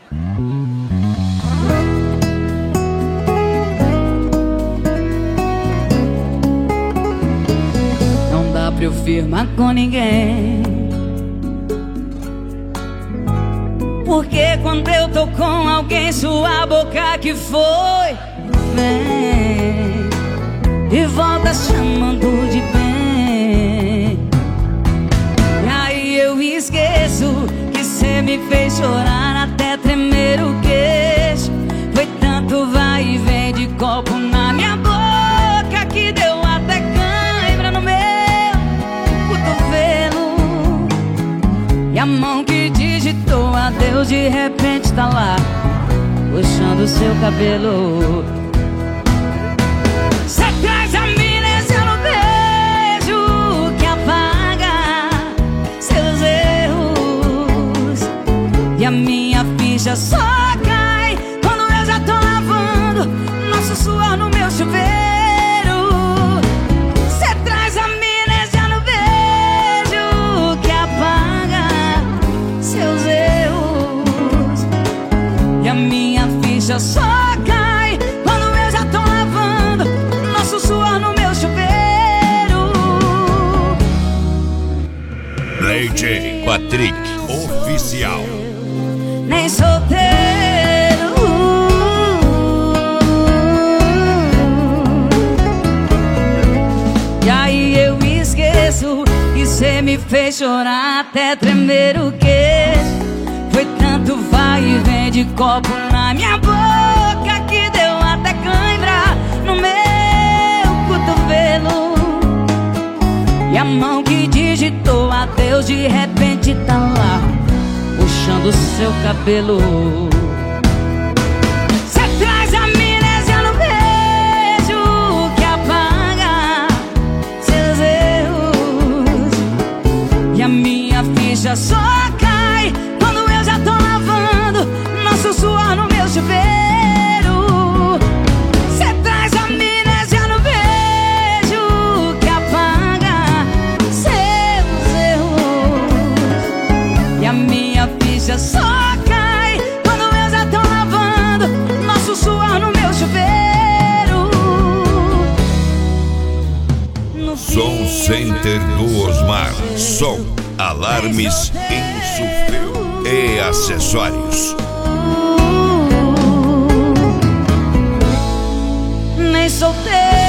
Não dá pra eu firmar com ninguém, porque quando eu tô com alguém, sua boca que foi vem e volta chamando de bem. E aí eu esqueço que cê me fez chorar até tremer o queixo. Foi tanto vai e vem de copo na minha boca que deu até cãibra no meu cotovelo. E a mão que digitou adeus de repente tá lá, puxando seu cabelo. Cê traz amnésia no beijo que apaga seus erros, e a minha ficha só cai quando eu já tô lavando nosso suor no meu chuveiro. Cê traz amnésia no beijo que apaga seus erros, e a minha ficha só cai quando eu já tô lavando nosso suor no meu chuveiro. DJ Patrick Oficial. Nem solteiro. E aí eu esqueço que cê me fez chorar até tremer o queixo. Foi tanto vai e vem de copo na minha boca que deu até cãibra no meu cotovelo. E a mão que digitou adeus de repente tá lá, puxando seu cabelo. Cê traz amnésia no beijo que apaga seus erros, e a minha ficha só cai quando eu já tô lavando nosso suor no meu chuveiro. Cê traz amnésia no beijo que apaga seus erros, e a minha ficha só cai quando eu já tô lavando nosso suor no meu chuveiro. No Som Center do Osmar. Som, alarmes, insufil e acessórios. Nem solteiro.